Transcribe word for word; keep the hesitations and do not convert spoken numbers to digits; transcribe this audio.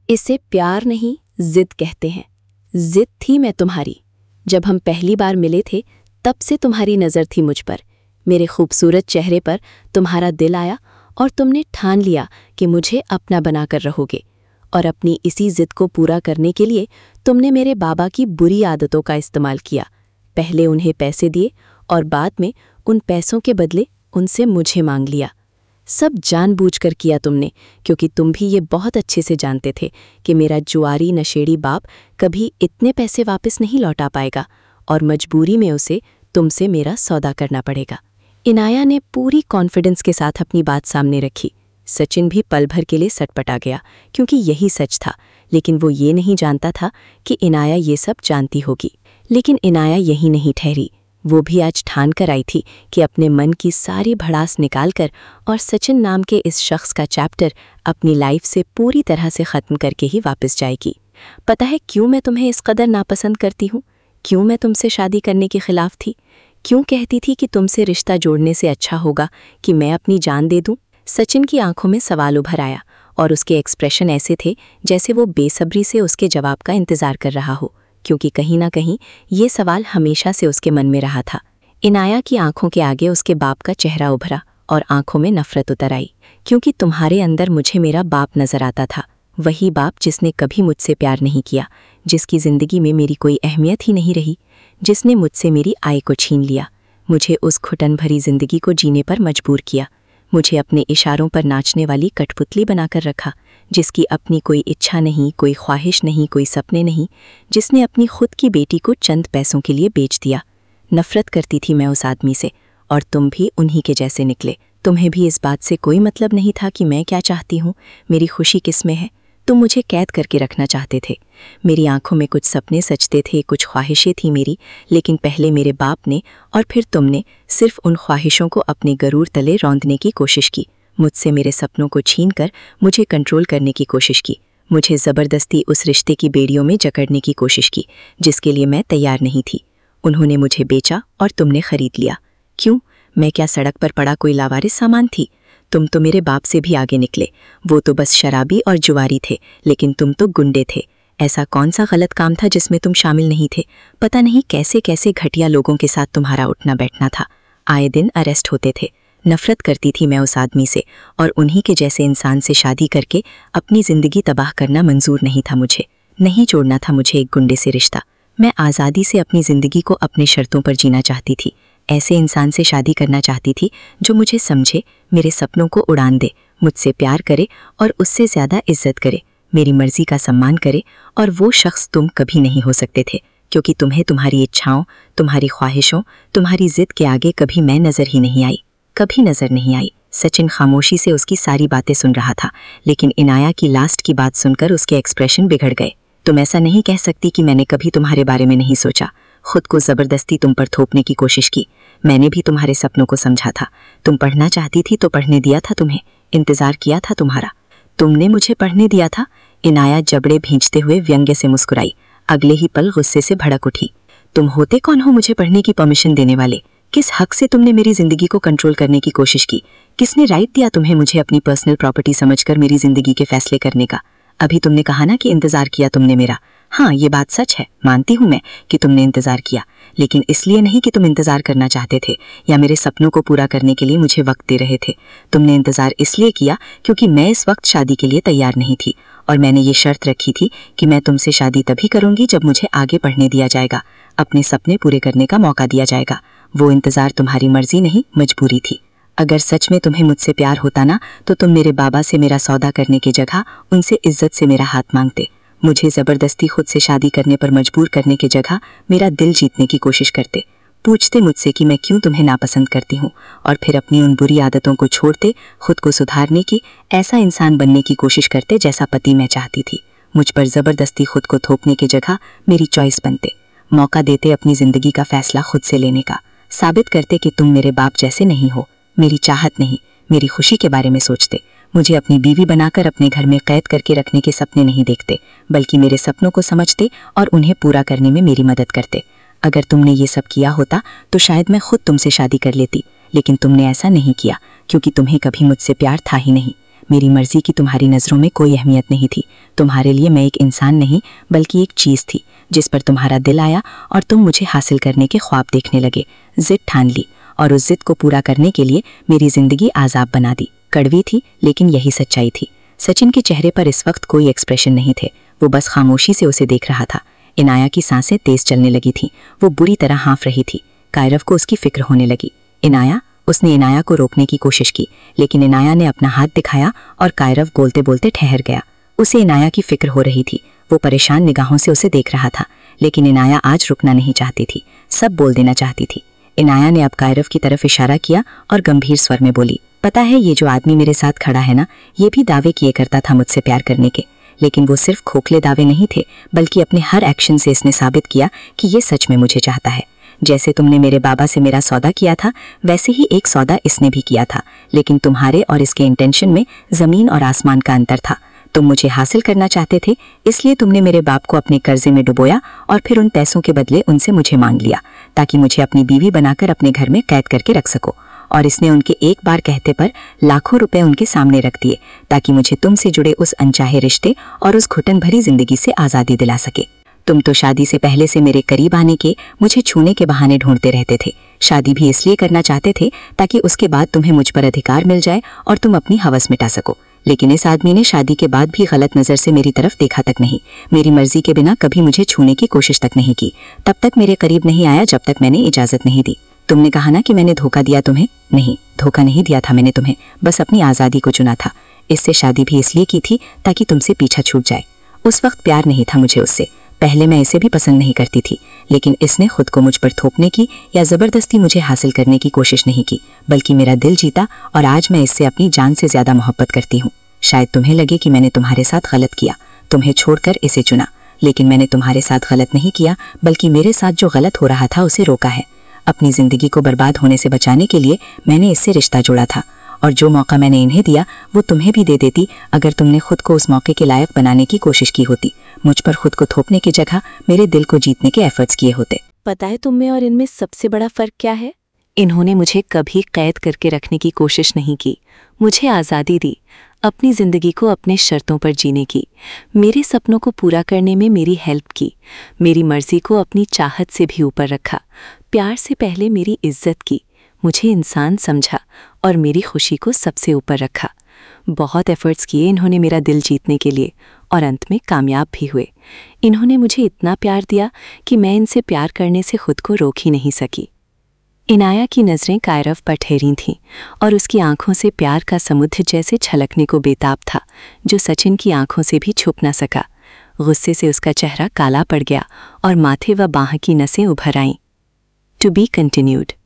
इसे प्यार नहीं, जिद कहते हैं। जिद थी मैं तुम्हारी। जब हम पहली बार मिले थे तब से तुम्हारी नज़र थी मुझ पर। मेरे खूबसूरत चेहरे पर तुम्हारा दिल आया और तुमने ठान लिया कि मुझे अपना बनाकर रहोगे। और अपनी इसी जिद को पूरा करने के लिए तुमने मेरे बाबा की बुरी आदतों का इस्तेमाल किया। पहले उन्हें पैसे दिए और बाद में उन पैसों के बदले उनसे मुझे मांग लिया। सब जानबूझकर किया तुमने, क्योंकि तुम भी ये बहुत अच्छे से जानते थे कि मेरा जुआरी नशेड़ी बाप कभी इतने पैसे वापस नहीं लौटा पाएगा और मजबूरी में उसे तुमसे मेरा सौदा करना पड़ेगा। इनाया ने पूरी कॉन्फिडेंस के साथ अपनी बात सामने रखी। सचिन भी पल भर के लिए सटपटा गया, क्योंकि यही सच था, लेकिन वो ये नहीं जानता था कि इनाया ये सब जानती होगी। लेकिन इनाया यही नहीं ठहरी। वो भी आज ठान कर आई थी कि अपने मन की सारी भड़ास निकालकर और सचिन नाम के इस शख्स का चैप्टर अपनी लाइफ से पूरी तरह से ख़त्म करके ही वापस जाएगी। पता है क्यों मैं तुम्हें इस कदर नापसंद करती हूँ? क्यों मैं तुमसे शादी करने के खिलाफ थी? क्यों कहती थी कि तुमसे रिश्ता जोड़ने से अच्छा होगा कि मैं अपनी जान दे दूँ? सचिन की आंखों में सवाल उभर आया और उसके एक्सप्रेशन ऐसे थे जैसे वो बेसब्री से उसके जवाब का इंतज़ार कर रहा हो, क्योंकि कहीं ना कहीं ये सवाल हमेशा से उसके मन में रहा था। इनाया की आंखों के आगे उसके बाप का चेहरा उभरा और आंखों में नफरत उतर आई, क्योंकि तुम्हारे अंदर मुझे मेरा बाप नजर आता था। वही बाप जिसने कभी मुझसे प्यार नहीं किया, जिसकी ज़िंदगी में मेरी कोई अहमियत ही नहीं रही, जिसने मुझसे मेरी आय को छीन लिया, मुझे उस घुटन भरी ज़िंदगी को जीने पर मजबूर किया, मुझे अपने इशारों पर नाचने वाली कठपुतली बनाकर रखा, जिसकी अपनी कोई इच्छा नहीं, कोई ख्वाहिश नहीं, कोई सपने नहीं, जिसने अपनी खुद की बेटी को चंद पैसों के लिए बेच दिया। नफरत करती थी मैं उस आदमी से, और तुम भी उन्हीं के जैसे निकले। तुम्हें भी इस बात से कोई मतलब नहीं था कि मैं क्या चाहती हूँ, मेरी खुशी किस में है। तुम मुझे कैद करके रखना चाहते थे। मेरी आंखों में कुछ सपने सजते थे, कुछ ख्वाहिशें थी मेरी, लेकिन पहले मेरे बाप ने और फिर तुमने सिर्फ उन ख्वाहिशों को अपने गरूर तले रौंदने की कोशिश की। मुझसे मेरे सपनों को छीनकर मुझे कंट्रोल करने की कोशिश की। मुझे ज़बरदस्ती उस रिश्ते की बेड़ियों में जकड़ने की कोशिश की जिसके लिए मैं तैयार नहीं थी। उन्होंने मुझे बेचा और तुमने खरीद लिया। क्यों? मैं क्या सड़क पर पड़ा कोई लावारिस सामान थी? तुम तो मेरे बाप से भी आगे निकले। वो तो बस शराबी और जुआरी थे, लेकिन तुम तो गुंडे थे। ऐसा कौन सा गलत काम था जिसमें तुम शामिल नहीं थे? पता नहीं कैसे कैसे घटिया लोगों के साथ तुम्हारा उठना बैठना था। आए दिन अरेस्ट होते थे। नफरत करती थी मैं उस आदमी से, और उन्हीं के जैसे इंसान से शादी करके अपनी ज़िंदगी तबाह करना मंजूर नहीं था मुझे। नहीं जोड़ना था मुझे एक गुंडे से रिश्ता। मैं आज़ादी से अपनी ज़िंदगी को अपने शर्तों पर जीना चाहती थी। ऐसे इंसान से शादी करना चाहती थी जो मुझे समझे, मेरे सपनों को उड़ान दे, मुझसे प्यार करे और उससे ज़्यादा इज्जत करे, मेरी मर्ज़ी का सम्मान करे। और वो शख्स तुम कभी नहीं हो सकते थे, क्योंकि तुम्हें तुम्हारी इच्छाओं, तुम्हारी ख्वाहिशों, तुम्हारी ज़िद के आगे कभी मैं नज़र ही नहीं आई, कभी नज़र नहीं आई। सचिन खामोशी से उसकी सारी बातें सुन रहा था, लेकिन इनाया की लास्ट की बात सुनकर उसके एक्सप्रेशन बिगड़ गए। तुम ऐसा नहीं कह सकती कि मैंने कभी तुम्हारे बारे में नहीं सोचा। खुद को ज़बरदस्ती तुम पर थोपने की कोशिश की। मैंने भी तुम्हारे सपनों को समझा था। तुम पढ़ना चाहती थी तो पढ़ने दिया था तुम्हें, इंतज़ार किया था तुम्हारा। तुमने मुझे पढ़ने दिया था? इनाया जबड़े भींचते हुए व्यंग्य से मुस्कुराई। अगले ही पल गुस्से से भड़क उठी। तुम होते कौन हो मुझे पढ़ने की परमिशन देने वाले? किस हक से तुमने मेरी ज़िंदगी को कंट्रोल करने की कोशिश की? किसने राइट दिया तुम्हें मुझे अपनी पर्सनल प्रॉपर्टी समझकर मेरी ज़िंदगी के फैसले करने का? अभी तुमने कहा ना कि इंतज़ार किया तुमने मेरा। हाँ, ये बात सच है, मानती हूँ मैं कि तुमने इंतज़ार किया, लेकिन इसलिए नहीं कि तुम इंतज़ार करना चाहते थे या मेरे सपनों को पूरा करने के लिए मुझे वक्त दे रहे थे। तुमने इंतज़ार इसलिए किया क्योंकि मैं इस वक्त शादी के लिए तैयार नहीं थी, और मैंने ये शर्त रखी थी कि मैं तुमसे शादी तभी करूँगी जब मुझे आगे पढ़ने दिया जाएगा, अपने सपने पूरे करने का मौका दिया जाएगा। वो इंतज़ार तुम्हारी मर्जी नहीं, मजबूरी थी। अगर सच में तुम्हें मुझसे प्यार होता ना, तो तुम मेरे बाबा से मेरा सौदा करने की जगह उनसे इज्जत से मेरा हाथ मांगते। मुझे ज़बरदस्ती खुद से शादी करने पर मजबूर करने की जगह मेरा दिल जीतने की कोशिश करते। पूछते मुझसे कि मैं क्यों तुम्हें नापसंद करती हूँ, और फिर अपनी उन बुरी आदतों को छोड़ते, खुद को सुधारने की, ऐसा इंसान बनने की कोशिश करते जैसा पति मैं चाहती थी। मुझ पर ज़बरदस्ती खुद को थोपने की जगह मेरी चॉइस बनते। मौका देते अपनी ज़िंदगी का फैसला खुद से लेने का। साबित करते कि तुम मेरे बाप जैसे नहीं हो, मेरी चाहत नहीं, मेरी खुशी के बारे में सोचते। मुझे अपनी बीवी बनाकर अपने घर में कैद करके रखने के सपने नहीं देखते, बल्कि मेरे सपनों को समझते और उन्हें पूरा करने में मेरी मदद करते। अगर तुमने ये सब किया होता तो शायद मैं खुद तुमसे शादी कर लेती, लेकिन तुमने ऐसा नहीं किया क्योंकि तुम्हें कभी मुझसे प्यार था ही नहीं। मेरी मर्जी की तुम्हारी नज़रों में कोई अहमियत नहीं थी। तुम्हारे लिए मैं एक इंसान नहीं बल्कि एक चीज़ थी जिस पर तुम्हारा दिल आया और तुम मुझे हासिल करने के ख्वाब देखने लगे। जिद ठान ली और उस जिद को पूरा करने के लिए मेरी ज़िंदगी आज़ाब बना दी। कड़वी थी लेकिन यही सच्चाई थी। सचिन के चेहरे पर इस वक्त कोई एक्सप्रेशन नहीं थे, वो बस खामोशी से उसे देख रहा था। इनाया की सांसें तेज चलने लगी थीं, वो बुरी तरह हाँफ रही थी। कायरव को उसकी फिक्र होने लगी। इनाया, उसने इनाया को रोकने की कोशिश की, लेकिन इनाया ने अपना हाथ दिखाया और कायरव बोलते बोलते ठहर गया। उसे इनाया की फिक्र हो रही थी, वो परेशान निगाहों से उसे देख रहा था, लेकिन इनाया आज रुकना नहीं चाहती थी, सब बोल देना चाहती थी। इनाया ने अब कायरव की तरफ इशारा किया और गंभीर स्वर में बोली, पता है ये जो आदमी मेरे साथ खड़ा है ना, ये भी दावे किए करता था मुझसे प्यार करने के, लेकिन वो सिर्फ खोखले दावे नहीं थे, बल्कि अपने हर एक्शन से इसने साबित किया कि ये सच में मुझे चाहता है। जैसे तुमने मेरे बाबा से मेरा सौदा किया था, वैसे ही एक सौदा इसने भी किया था, लेकिन तुम्हारे और इसके इंटेंशन में ज़मीन और आसमान का अंतर था। तुम मुझे हासिल करना चाहते थे, इसलिए तुमने मेरे बाप को अपने कर्जे में डुबोया और फिर उन पैसों के बदले उनसे मुझे मांग लिया, ताकि मुझे अपनी बीवी बनाकर अपने घर में कैद करके रख सको। और इसने उनके एक बार कहते पर लाखों रुपए उनके सामने रख दिए, ताकि मुझे तुमसे जुड़े उस अनचाहे रिश्ते और उस घुटन भरी जिंदगी से आज़ादी दिला सके। तुम तो शादी से पहले से मेरे करीब आने के, मुझे छूने के बहाने ढूंढते रहते थे। शादी भी इसलिए करना चाहते थे ताकि उसके बाद तुम्हें मुझ पर अधिकार मिल जाए और तुम अपनी हवस मिटा सको। लेकिन इस आदमी ने शादी के बाद भी गलत नज़र से मेरी तरफ देखा तक नहीं, मेरी मर्जी के बिना कभी मुझे छूने की कोशिश तक नहीं की, तब तक मेरे करीब नहीं आया जब तक मैंने इजाज़त नहीं दी। तुमने कहा ना कि मैंने धोखा दिया तुम्हें, नहीं, धोखा नहीं दिया था मैंने तुम्हें, बस अपनी आज़ादी को चुना था। इससे शादी भी इसलिए की थी ताकि तुमसे पीछा छूट जाए। उस वक्त प्यार नहीं था मुझे उससे, पहले मैं इसे भी पसंद नहीं करती थी, लेकिन इसने खुद को मुझ पर थोपने की या ज़बरदस्ती मुझे हासिल करने की कोशिश नहीं की, बल्कि मेरा दिल जीता और आज मैं इससे अपनी जान से ज़्यादा मोहब्बत करती हूँ। शायद तुम्हें लगे कि मैंने तुम्हारे साथ गलत किया, तुम्हें छोड़कर इसे चुना, लेकिन मैंने तुम्हारे साथ गलत नहीं किया, बल्कि मेरे साथ जो गलत हो रहा था उसे रोका है। अपनी ज़िंदगी को बर्बाद होने से बचाने के लिए मैंने इससे रिश्ता जोड़ा था, और जो मौका मैंने इन्हें दिया वो तुम्हें भी दे देती अगर तुमने खुद को उस मौके के लायक बनाने की कोशिश की होती, मुझ पर खुद को थोपने की जगह मेरे दिल को जीतने के एफर्ट्स किए होते। पता है तुम में और इनमें सबसे बड़ा फ़र्क क्या है? इन्होंने मुझे कभी कैद करके रखने की कोशिश नहीं की, मुझे आज़ादी दी, अपनी ज़िंदगी को अपने शर्तों पर जीने की, मेरे सपनों को पूरा करने में मेरी हेल्प की, मेरी मर्ज़ी को अपनी चाहत से भी ऊपर रखा, प्यार से पहले मेरी इज्जत की, मुझे इंसान समझा और मेरी खुशी को सबसे ऊपर रखा। बहुत एफ़र्ट्स किए इन्होंने मेरा दिल जीतने के लिए और अंत में कामयाब भी हुए। इन्होंने मुझे इतना प्यार दिया कि मैं इनसे प्यार करने से खुद को रोक ही नहीं सकी। इनाया की नज़रें कायरव पर ठहरी थीं और उसकी आंखों से प्यार का समुद्र जैसे छलकने को बेताब था, जो सचिन की आंखों से भी छुप न सका। गुस्से से उसका चेहरा काला पड़ गया और माथे व बाह की नसें उभर आईं। To be continued.